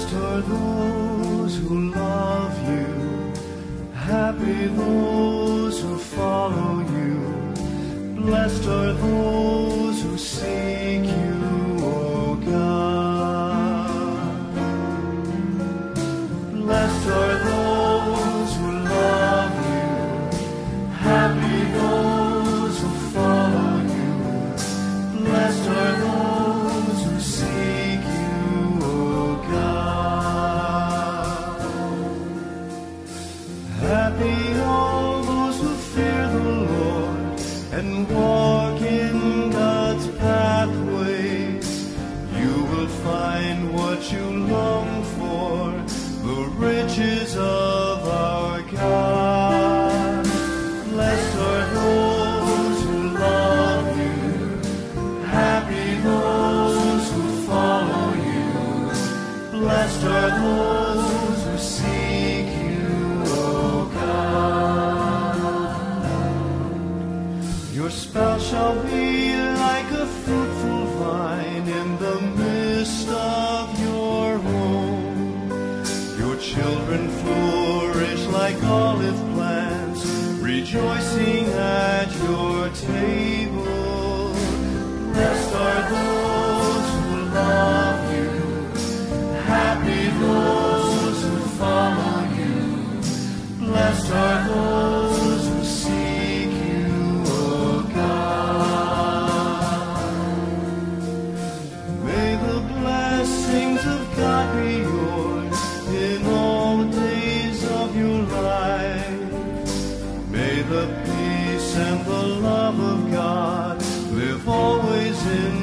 Blessed are those who love you, happy those who follow you. Blessed are those who seek you, O God. Blessed are those who love you, happy those who follow you. Blessed are those who seek you, O God. Happy all those who fear the Lord and walk in God's pathways. You will find what you long for, the riches of our God. Blessed are those who love you, happy those who follow you. Blessed are those who seek you, O God. Your spouse shall be like a fruitful vine in the midst of your home. Your children flourish like olive plants, rejoicing at your table. Blessed are those who love you, happy those who follow you. Blessed are those who seek you, O God. May the blessings of God be yours in all the days of your life. May the peace and the love of God live always in